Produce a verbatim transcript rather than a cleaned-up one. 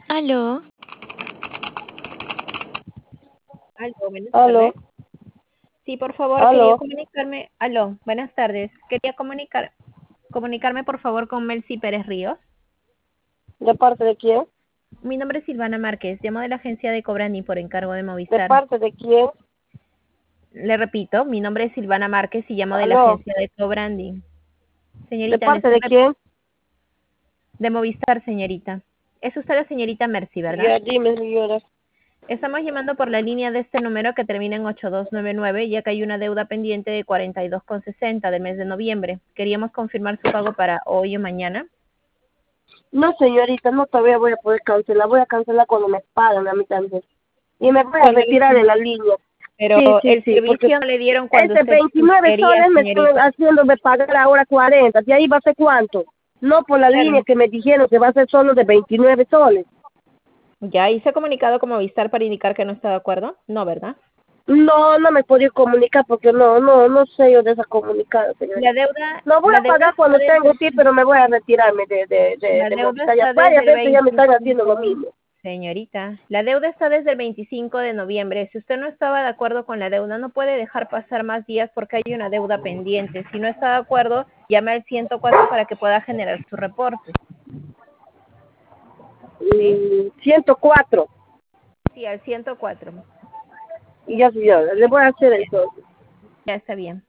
Aló, Aló, buenas Aló, tardes. Sí, por favor, quería aló, comunicarme. Aló, buenas tardes. Quería comunicar, comunicarme por favor con Melcy Pérez Ríos. ¿de parte de quién? Mi nombre es Silvana Márquez, llamo de la agencia de Cobrani por encargo de ¿De Movistar. parte de quién? Le repito, mi nombre es Silvana Márquez y llamo de la Aló, agencia de Cobrandi. ¿de Señorita, le parte estoy de re- quién? de Movistar, señorita. Es usted la señorita Mercy, ¿verdad? Ya, dime, señora. Estamos llamando por la línea de este número que termina en ocho dos nueve nueve, ya que hay una deuda pendiente de cuarenta y dos con sesenta del mes de noviembre. Queríamos confirmar su pago para hoy o mañana. No, señorita, no todavía voy a poder cancelar. Voy a cancelar cuando me paguen a mí también. Y me voy a Cuando le- retirar de la línea. Pero Sí, sí, el sí, porque servicio no le dieron cuando este usted veintinueve quería, soles me están señorita. haciéndome pagar ahora cuarenta. ¿De ahí va a ser cuánto? No por la línea Claro. que me dijeron que va a ser solo de veintinueve soles. ¿Ya hice comunicado con Movistar para indicar que no está de acuerdo? No, ¿verdad? No, no me podía comunicar porque no, no, no sé yo de esa comunicada, La señorita. deuda, No voy la a deuda pagar está cuando desde tengo el, sí, pero me voy a retirarme de, de, de, la de deuda Movistar. Ya está desde varias el veces ya me están haciendo lo veinticinco, mismo. señorita. La deuda está desde el veinticinco de noviembre. Si usted no estaba de acuerdo con la deuda, no puede dejar pasar más días porque hay una deuda pendiente. Si no está de acuerdo, llame al ciento cuatro para que pueda generar su reporte. ¿Sí? Mm, ciento cuatro. Sí, al ciento cuatro. Y ya, señora, le voy a hacer entonces. Ya está bien.